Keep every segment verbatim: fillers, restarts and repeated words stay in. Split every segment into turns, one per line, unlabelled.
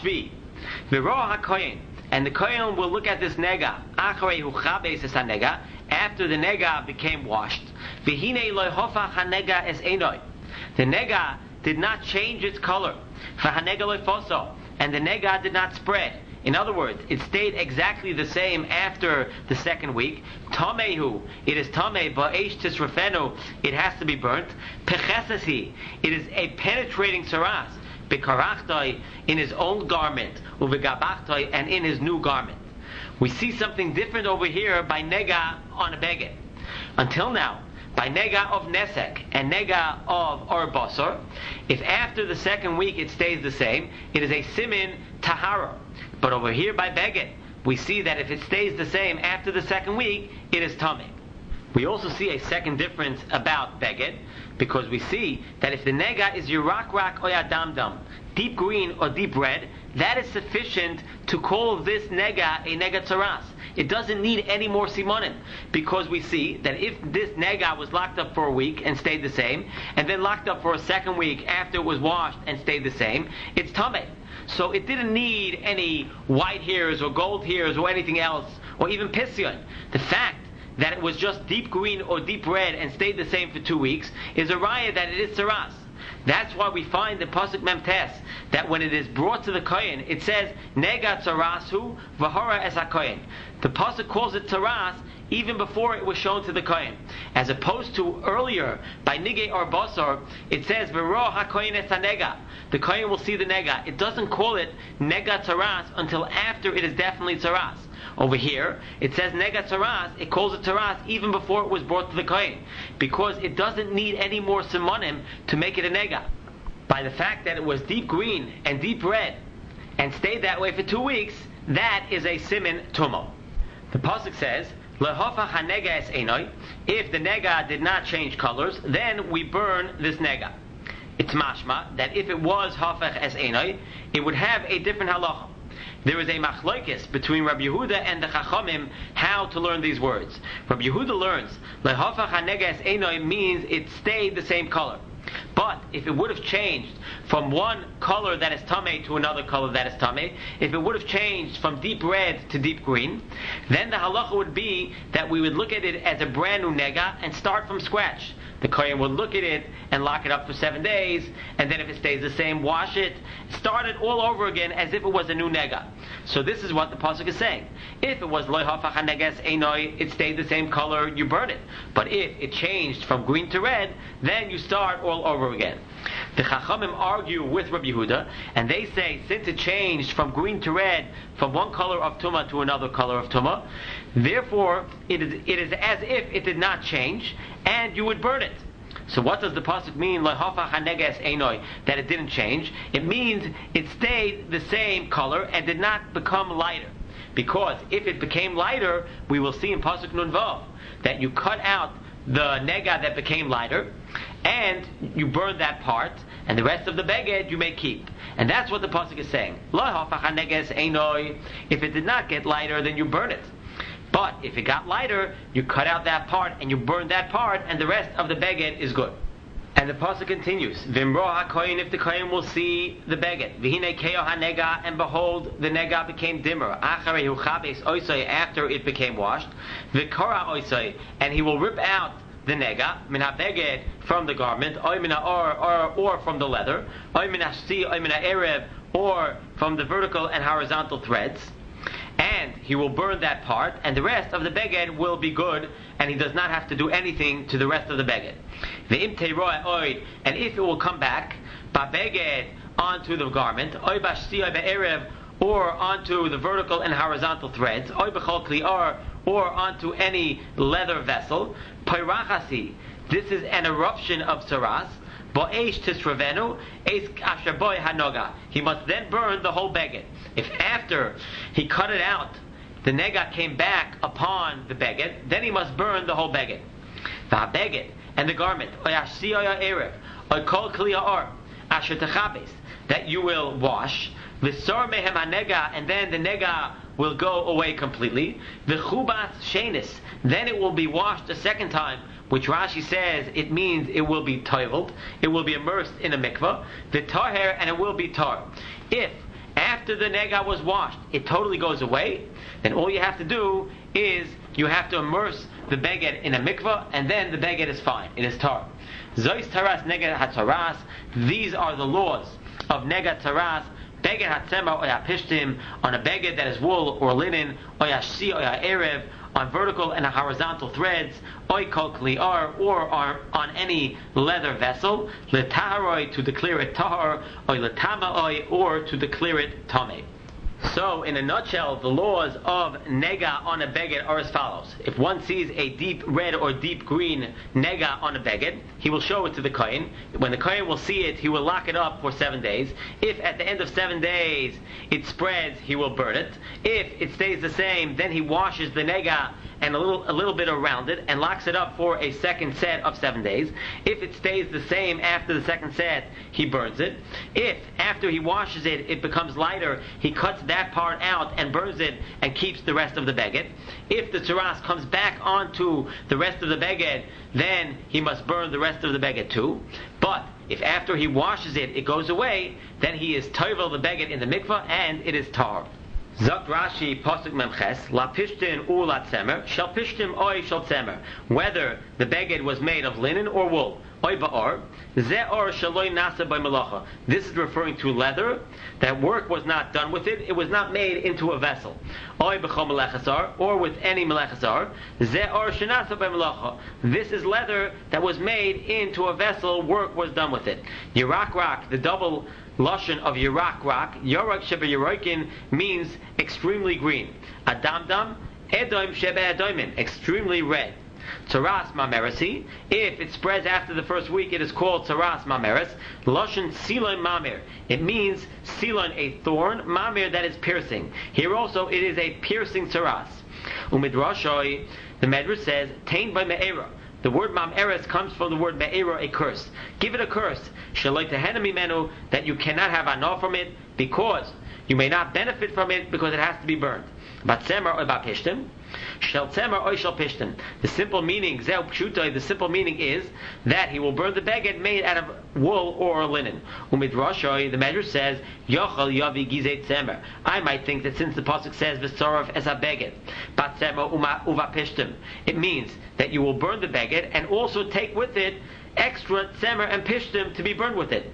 Shvi. V'roh hakoyin, and the kohen will look at this nega acharei hu chabes es hanega, after the nega became washed. V'hinei lo hofach hanega es einoi. The nega did not change its color. V'hanega lo foso, and the nega did not spread. In other words, it stayed exactly the same after the second week. Tamehu, it is tameh, ba'esh tisrafenu, it has to be burnt. Pechesasi, it is a penetrating saras. Bekarachtai, in his old garment, uvegabachtai, and in his new garment. We see something different over here by nega on a beged. Until now, by nega of nesek and nega of or basar, if after the second week it stays the same, it is a simin tahara. But over here by beged, we see that if it stays the same after the second week, it is tameh. We also see a second difference about beged, because we see that if the nega is yirak rak or yadamdam, deep green or deep red, that is sufficient to call this nega a nega tzaras. It doesn't need any more simonim, because we see that if this nega was locked up for a week and stayed the same, and then locked up for a second week after it was washed and stayed the same, it's tameh. So it didn't need any white hairs or gold hairs or anything else, or even pisyon. The fact that it was just deep green or deep red and stayed the same for two weeks is a raya that it is tzaras. That's why we find in Pasuk Mem Tes that when it is brought to the kohen, it says nega tzarasu v'hara es hakohen. The Pasuk calls it tzaras even before it was shown to the kohen, as opposed to earlier by nigei or basar, it says v'ro hakohen es hanega. The kohen will see the nega. It doesn't call it nega tzaras until after it is definitely tzaras. Over here, it says nega tzaras, it calls it tzaras even before it was brought to the kohen, because it doesn't need any more simonim to make it a nega. By the fact that it was deep green and deep red, and stayed that way for two weeks, that is a simin tumo. The pasuk says, Lehofa hanega es einoi, if the nega did not change colors, then we burn this nega. It's mashma, that if it was hafech es einoi, it would have a different halacha. There is a machlokes between Rabbi Yehuda and the Chachamim how to learn these words. Rabbi Yehuda learns lehafach hanega es einoi means it stayed the same color. But if it would have changed from one color that is tameh to another color that is tameh, if it would have changed from deep red to deep green, then the halacha would be that we would look at it as a brand new nega and start from scratch. The kohen would look at it and lock it up for seven days, and then if it stays the same, wash it, start it all over again as if it was a new nega. So this is what the pasuk is saying. If it was loy hafach haneges einoi, it stayed the same color, you burn it. But if it changed from green to red, then you start all over again. The Chachamim argue with Rabbi Yehuda, and they say since it changed from green to red, from one color of tumah to another color of tumah, therefore it is, it is as if it did not change, and you would burn it. So what does the pasuk mean, Lehafa haneges einoi, that it didn't change? It means it stayed the same color and did not become lighter. Because if it became lighter, we will see in pasuk Nun Vav that you cut out the nega that became lighter, and you burn that part, and the rest of the beged you may keep. And that's what the pasuk is saying. Lehafa haneges einoi. If it did not get lighter, then you burn it. But if it got lighter, you cut out that part and you burn that part, and the rest of the beged is good. And the pasuk continues, Vimro hakoyin, if the kohen will see the beged, Vihine keo hanega, and behold, the nega became dimmer, Acharei hu chabes oisai, after it became washed, Vikora oisai, and he will rip out the nega, min ha-beged, from the garment, oy min ha-or, or, or from the leather, oy min ha-shti, oy min ha-erev, or from the vertical and horizontal threads, and he will burn that part, and the rest of the beged will be good, and he does not have to do anything to the rest of the beged. Ve'im teiroa oid, and if it will come back, ba-beged, onto the garment, oy bashti oy be'erev, or onto the vertical and horizontal threads, oy b'chol kli'ar, or onto any leather vessel, pairachasi, this is an eruption of saras, bo'esh tisravenu, es asher boy hanoga. He must then burn the whole beged. If after he cut it out, the nega came back upon the beged, then he must burn the whole beged. V'habeged, and the garment, oyashsi oya erev, oy kol kliya'or, asher techabes, that you will wash, v'sor mehem hanega, and then the nega will go away completely, v'chubas shenis, then it will be washed a second time, which Rashi says it means it will be toiled, it will be immersed in a mikvah, v'tarher, and it will be tar. If after after the nega was washed, it totally goes away, then all you have to do is you have to immerse the beged in a mikvah, and then the beged is fine. It is tar. Zois taras nega hataras. These are the laws of nega taras. Beged hatzema oya pishtim, on a beged that is wool or linen, oya shi oya erev, on vertical and horizontal threads, oy kol kliar, or on any leather vessel, letaharoi, to declare it tahar, oy letamaoi, or to declare it tameh. So, in a nutshell, the laws of nega on a beged are as follows. If one sees a deep red or deep green nega on a beged, he will show it to the kohen. When the kohen will see it, he will lock it up for seven days. If at the end of seven days it spreads, he will burn it. If it stays the same, then he washes the nega and a little a little bit around it and locks it up for a second set of seven days. If it stays the same after the second set, he burns it. If after he washes it, it becomes lighter, he cuts that part out and burns it and keeps the rest of the beged. If the tzaras comes back onto the rest of the beged, then he must burn the rest of the beged too. But if after he washes it, it goes away, then he is toivel the beged in the mikvah and it is tar. Zok Rashi Pasuk Memches La Pishtin U La Tzemer Shel Pishtim Oy Shel Tzemer. Whether the beged was made of linen or wool, Oy Ba'or Ze Or Shaloi Nasa By Melacha. This is referring to leather. That work was not done with it. It was not made into a vessel. Oy B'chol Melechasar, or with any Melechasar. Ze Or Shenasa By Melacha. This is leather that was made into a vessel. Work was done with it. Yirak Rak, the double lashon of Yirak Rak, Yorak Sheba Yerokin, means extremely green. Adamdam, Edom Sheba Edomin, extremely red. Tzaras Mamerasi, if it spreads after the first week, it is called Tzaras Mameres. Lashon Silon Mamir, it means Silon, a thorn, Mamir, that is piercing. Here also it is a piercing Tzaras. Umidrashoi, the Medrash says, tained by Me'era. The word mam'eres comes from the word me'era, a curse. Give it a curse. Shaloi tehenemi menu, that you cannot have anah from it, because you may not benefit from it, because it has to be burned. Bat tzemer or bat pishtim. Shel tzemer or shel pishtim. The simple meaning, zeh pshutoi, the simple meaning is that he will burn the beged made out of wool or linen. Umidrashoi, the Medrash says, yochel yavi gizei tzemer. I might think that since the pasuk says v'sorov es a beged, bat tzemer uva pishtim, it means that you will burn the beged and also take with it extra tzemer and pishtim to be burned with it.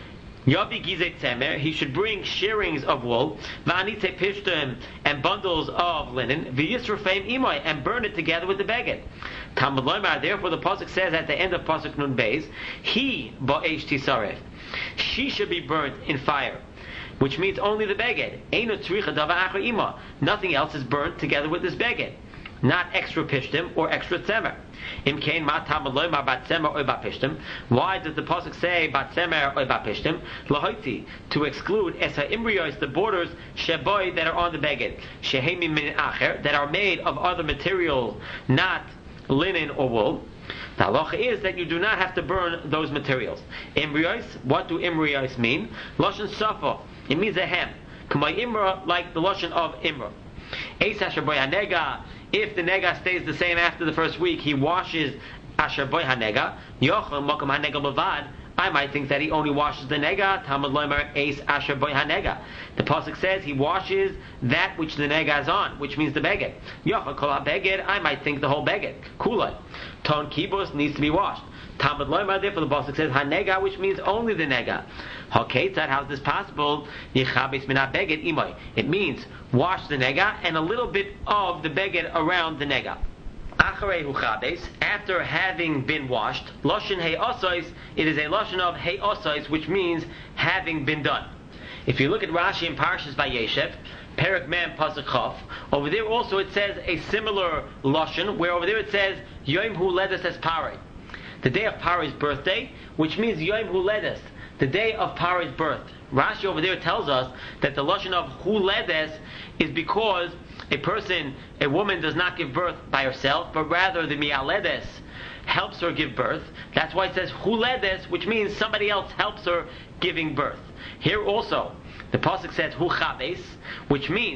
Yavi gizei tzemer, he should bring shearings of wool, v'anite pishtim, and bundles of linen, v'yisrafeim imoy, and burn it together with the beged. Talmud Lomar, therefore the pasuk says at the end of pasuk Nun Beis, he ba'esh tisaref, she should be burnt in fire, which means only the beged. Eino tzricha dava achar ima, nothing else is burnt together with this beged, not extra pishtim or extra tzemer. Imkein ma Talmud Lomar bat tzemer or bat pishtim. Why does the pasuk say bat tzemer or bat pishtim? Lahoiti, to exclude esa imbrios, the borders sheboy, that are on the beged, shehemi min acher, that are made of other material, not linen or wool. The halacha is that you do not have to burn those materials. Imbrios, what do imbrios mean? Lashon safa, it means a hem. Kamay imra, like the lashon of imra. Eis asher boy hanega, if the nega stays the same after the first week, he washes asher boy hanega. Yochel mokum hanega levad. I might think that he only washes the nega. Talmud Lomar eis asher boy hanega. The pasuk says he washes that which the nega is on, which means the beged. Yochel kol beged. I might think the whole beged. Kulay. Ton kibus needs to be washed. Talmud Lomar, therefore the pasuk says hanega, which means only the nega. Haketzad, how is this possible? Yichabes min beged imoy. It means wash the nega and a little bit of the beged around the nega. Acharei hu chabes, after having been washed, loshin hey osois, it is a loshin of hey osois, which means having been done. If you look at Rashi in Parshas Vayeshev, Perek Mem Pasuk Chof, over there also it says a similar loshin, where over there it says Yom Huledes es Parei, the day of Parei's birthday, which means Yom Huledes, the day of Parei's birth. Rashi over there tells us that the lashon of huledes is because a person, a woman, does not give birth by herself, but rather the mialedes helps her give birth. That's why it says huledes, which means somebody else helps her giving birth. Here also, the pasuk says hu chaves, which means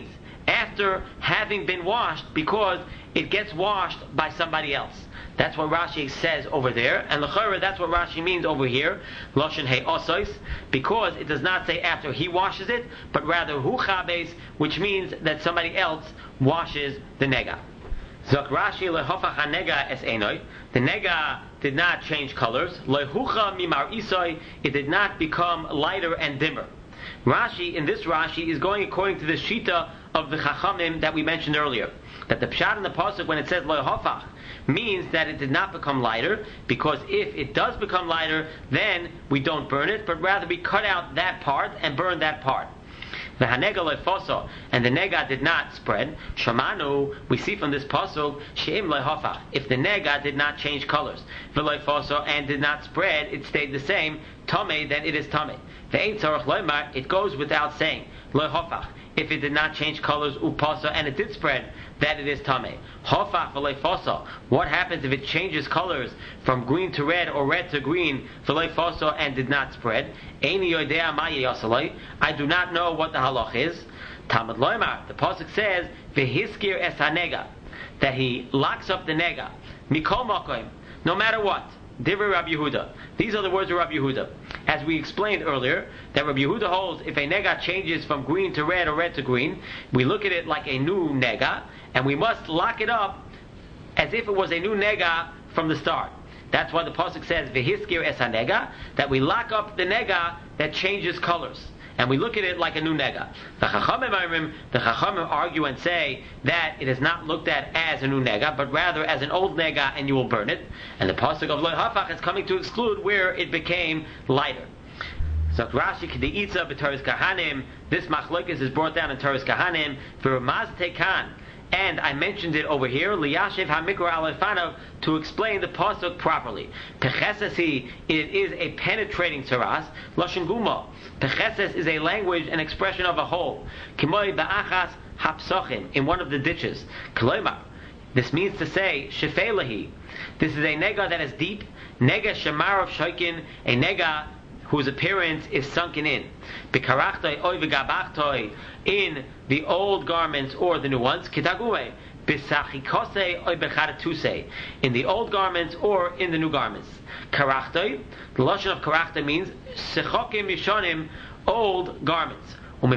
after having been washed, because it gets washed by somebody else. That's what Rashi says over there, and l'chorah, that's what Rashi means over here, loshen hey osos, because it does not say after he washes it, but rather hu chabes, which means that somebody else washes the nega. Zok Rashi lehofach hanega es enoi. The nega did not change colors. Lehucha mimar isoi. It did not become lighter and dimmer. Rashi, in this Rashi, is going according to the shita of the Chachamim that we mentioned earlier. That the pshat in the pasuk when it says lehofach means that it did not become lighter, because if it does become lighter, then we don't burn it, but rather we cut out that part and burn that part. The hanega lefoso, and the nega did not spread. Shamanu, we see from this pasuk, sheim lehofach. If the nega did not change colors, v'lefoso, and did not spread, it stayed the same. Tame, then it is tame. Ve'ein tzarich loymar, it goes without saying lehofach. If it did not change colors, upasa, and it did spread, that it is tame. Hofach v'leifosa. What happens if it changes colors from green to red or red to green, v'leifosa, and did not spread? Eini yodea ma yasaloi. I do not know what the halach is. Talmud loymar. The pasuk says v'hiskir es hanega, that he locks up the nega. Mikol makoim. No matter what. Divrei Rabbi Yehuda. These are the words of Rabbi Yehuda. As we explained earlier, that Rabbi Yehuda holds if a nega changes from green to red or red to green, we look at it like a new nega, and we must lock it up as if it was a new nega from the start. That's why the pasuk says v'hiskir es hanega, that we lock up the nega that changes colors, and we look at it like a new nega. The Chachamim, the Chachamim argue and say that it is not looked at as a new nega, but rather as an old nega, and you will burn it. And the pasuk of Lo Hafach is coming to exclude where it became lighter. So Rashi K'di'itza b'Toras Kahanim. This machlokes is brought down in Toras Kahanim for Ramaz Tekan. And I mentioned it over here, Liyashiv HaMikra Alefanav, to explain the pasuk properly. Pechesesi, it is a penetrating tzaras. Lashon Guma. Pecheses is a language, an expression of a hole. Kimoi ba'achas hapsochim, in one of the ditches. Kloimar. This means to say, Shefelahi. This is a nega that is deep. Nega Shemarov Shoikin, a nega whose appearance is sunken in. B'karachtoi oy v'gabachtoi, in the old garments or the new ones. Kitagume. B'sachikose oy b'charatuse, in the old garments or in the new garments. Karachtoi, the lashon of karachtoi means sechokim yishonim, old garments.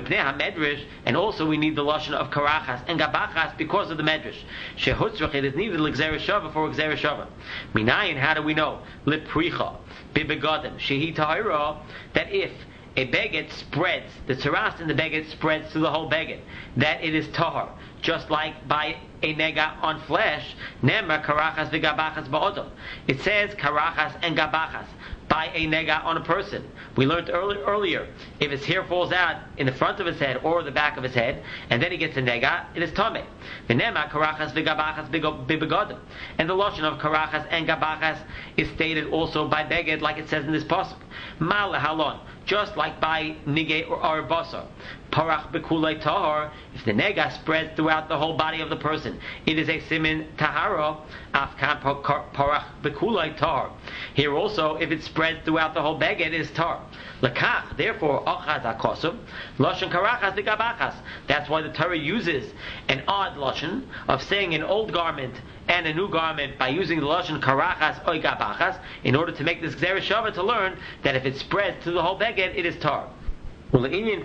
And also we need the lashon of karachas and gabachas because of the medrash. Shehutzrach, it is needed l'gzera shava for gzera shava. Minayin, how do we know? Lipricha bibegadim shehi tahira, that if a beged spreads, the tzaras in the beged spreads to the whole beged, that it is tahar, just like by a nega on flesh. Nema karachas v'gabachas ba'odom. It says karachas and gabachas by a nega on a person. We learned early, earlier, if his hair falls out in the front of his head or the back of his head, and then he gets a nega, it is tameh. V'nema karachas v'gabachas bibegadim. And the lashon of karachas and gabachas is stated also by beged, like it says in this pasuk. Mal halon, just like by nige or arbasa. Parach bekulei tahar, if the nega spreads throughout the whole body of the person, it is a simin tahara. Afkan parach bekulei tahar. Here also, if it spreads throughout the whole beged, it is tar. Lekach, therefore, achaz akosum, lashon karachas v'gabachas. That's why the Torah uses an odd lashon of saying an old garment and a new garment by using the lashon karachas or gabachas in order to make this gzera shava to learn that if it spreads to the whole beged, it is tar. And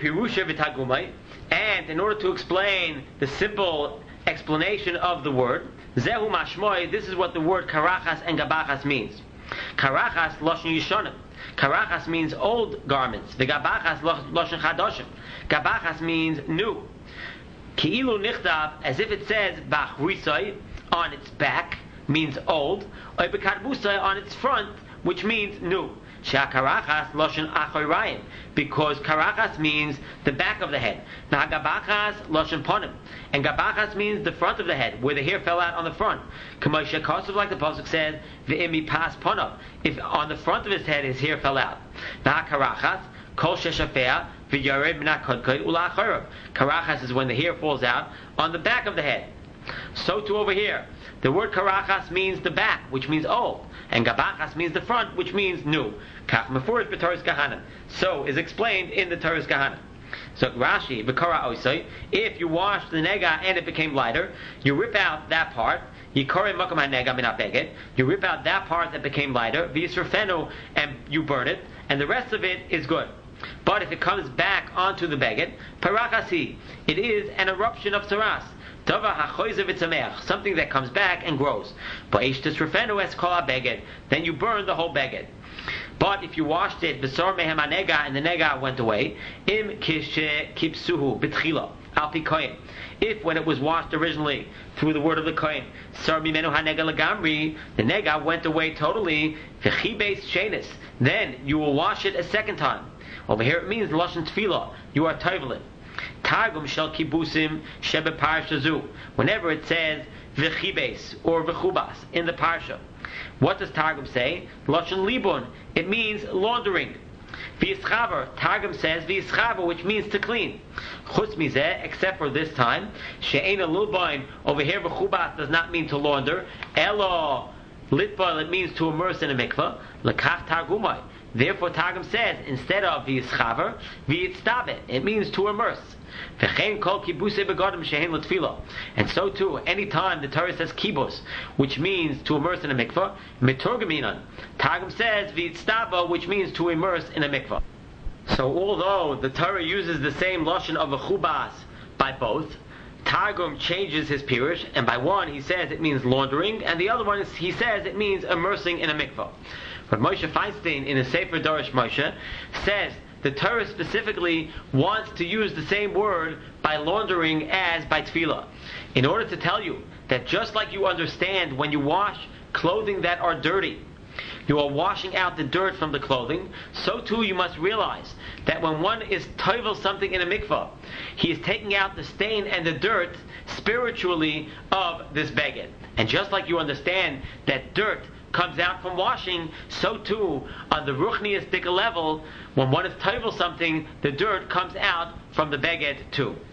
in order to explain the simple explanation of the word, zehu mashmoi, this is what the word karachas and gabachas means. Karachas lashon yishonim. Karachas means old garments. The gabachas lashon chadoshim. Gabachas means new. Ki'ilu nichtav, as if it says bachrisai, on its back, means old, or bekarbusai, on its front, which means new. Shakarachas lashon achorayin, because karachas means the back of the head. Now gabachas lashon ponim, and gabachas means the front of the head, where the hair fell out on the front. Kamosha Kosov, like the pasuk says, ve'imi pas ponav, if on the front of his head his hair fell out. Now karachas kol sheshafea v'yared min hakodkod ula'acharav. Karachas is when the hair falls out on the back of the head. So too over here, the word karachas means the back, which means old, and gabachas means the front, which means new. Kach mefurish b'Toras Kahanim. So is explained in the Toras Kahanim. So Rashi, V'kara Osoi, if you wash the nega and it became lighter, you rip out that part. Yikore Makam HaNega Min HaBeged. You rip out that part that became lighter, V'yisrafenu, and you burn it, and the rest of it is good. But if it comes back onto the beged, Parachasi, it is an eruption of saras. Something that comes back and grows. Then you burn the whole beged. But if you washed it, Besor Mehem HaNega, and the nega went away, Im Kishe Kipsuhu B'tchila, Al Pi Kohen. If when it was washed originally through the word of the Kohen, Sar Mimenu HaNega Lagamri, the nega went away totally, V'chibes Shenis, then you will wash it a second time. Over here it means Lashon Tefillah, you are Toivelin. Targum Shel Kibusim Shebe Parsha Zu, whenever it says V'chibes or V'chubas in the Parsha. What does Targum say? Lashon Libun, it means laundering. V'yischaver, Targum says v'yischaver, which means to clean. Chutz mizeh, except for this time, she'ena lulbain, over here v'chubas does not mean to launder. Elo litbal, it means to immerse in a mikvah. Lekach Targumai. Therefore Targum says, instead of v'yischaver, v'yitztabet, it means to immerse. And so too, any time the Torah says kibus, which means to immerse in a mikvah, miturgaminan, Targum says v'yitztaba, which means to immerse in a mikvah. So although the Torah uses the same lashon of a chubas by both, Targum changes his pirush, and by one he says it means laundering, and the other one is, he says it means immersing in a mikvah. But Moshe Feinstein in his Sefer Dorish Moshe says the Torah specifically wants to use the same word by laundering as by tefillah, in order to tell you that just like you understand when you wash clothing that are dirty, you are washing out the dirt from the clothing, so too you must realize that when one is toivel something in a mikvah, he is taking out the stain and the dirt spiritually of this beged. And just like you understand that dirt comes out from washing, so too on the ruchniistic level, when one is toivel something, the dirt comes out from the beged too.